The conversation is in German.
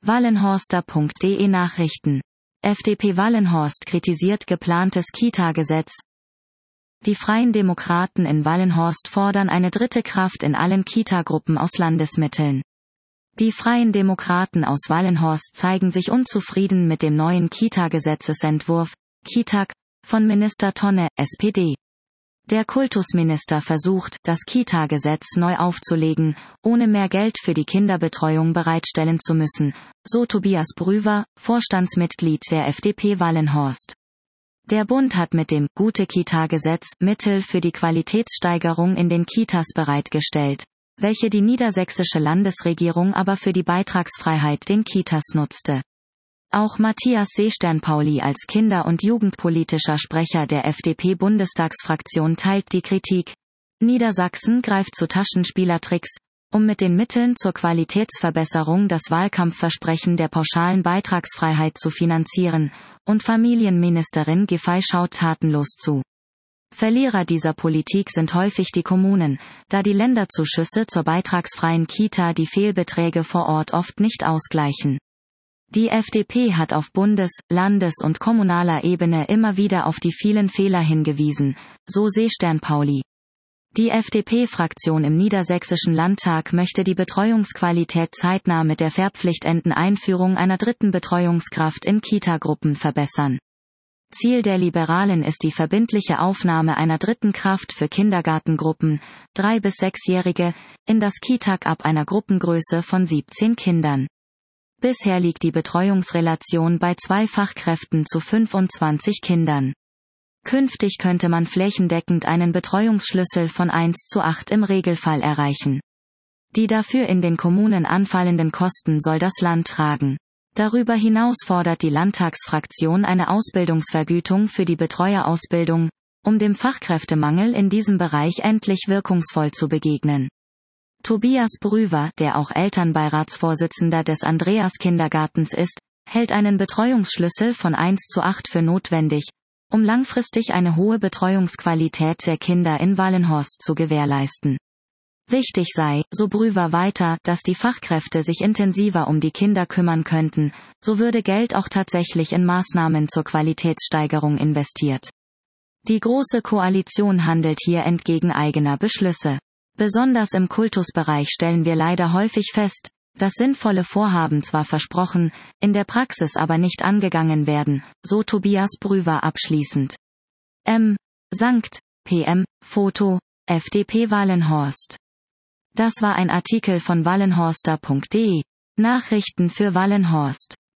Wallenhorster.de Nachrichten. FDP Wallenhorst kritisiert geplantes Kita-Gesetz. Die Freien Demokraten in Wallenhorst fordern eine dritte Kraft in allen Kita-Gruppen aus Landesmitteln. Die Freien Demokraten aus Wallenhorst zeigen sich unzufrieden mit dem neuen Kita-Gesetzesentwurf, KiTaG, von Minister Tonne, SPD. Der Kultusminister versucht, das Kita-Gesetz neu aufzulegen, ohne mehr Geld für die Kinderbetreuung bereitstellen zu müssen, so Tobias Brüwer, Vorstandsmitglied der FDP Wallenhorst. Der Bund hat mit dem Gute-Kita-Gesetz Mittel für die Qualitätssteigerung in den Kitas bereitgestellt, welche die niedersächsische Landesregierung aber für die Beitragsfreiheit den Kitas nutzte. Auch Matthias Seestern-Pauli als kinder- und jugendpolitischer Sprecher der FDP-Bundestagsfraktion teilt die Kritik. Niedersachsen greift zu Taschenspielertricks, um mit den Mitteln zur Qualitätsverbesserung das Wahlkampfversprechen der pauschalen Beitragsfreiheit zu finanzieren, und Familienministerin Giffey schaut tatenlos zu. Verlierer dieser Politik sind häufig die Kommunen, da die Länderzuschüsse zur beitragsfreien Kita die Fehlbeträge vor Ort oft nicht ausgleichen. Die FDP hat auf Bundes-, Landes- und kommunaler Ebene immer wieder auf die vielen Fehler hingewiesen, so Seestern-Pauli. Die FDP-Fraktion im Niedersächsischen Landtag möchte die Betreuungsqualität zeitnah mit der verpflichtenden Einführung einer dritten Betreuungskraft in Kitagruppen verbessern. Ziel der Liberalen ist die verbindliche Aufnahme einer dritten Kraft für Kindergartengruppen, 3- bis 6-Jährige, in das KiTaG ab einer Gruppengröße von 17 Kindern. Bisher liegt die Betreuungsrelation bei 2 Fachkräften zu 25 Kindern. Künftig könnte man flächendeckend einen Betreuungsschlüssel von 1:8 im Regelfall erreichen. Die dafür in den Kommunen anfallenden Kosten soll das Land tragen. Darüber hinaus fordert die Landtagsfraktion eine Ausbildungsvergütung für die Betreuerausbildung, um dem Fachkräftemangel in diesem Bereich endlich wirkungsvoll zu begegnen. Tobias Brüwer, der auch Elternbeiratsvorsitzender des Andreas-Kindergartens ist, hält einen Betreuungsschlüssel von 1:8 für notwendig, um langfristig eine hohe Betreuungsqualität der Kinder in Wallenhorst zu gewährleisten. Wichtig sei, so Brüwer weiter, dass die Fachkräfte sich intensiver um die Kinder kümmern könnten, so würde Geld auch tatsächlich in Maßnahmen zur Qualitätssteigerung investiert. Die Große Koalition handelt hier entgegen eigener Beschlüsse. Besonders im Kultusbereich stellen wir leider häufig fest, dass sinnvolle Vorhaben zwar versprochen, in der Praxis aber nicht angegangen werden, so Tobias Brüwer abschließend. Sankt, PM, Foto, FDP Wallenhorst. Das war ein Artikel von wallenhorster.de. Nachrichten für Wallenhorst.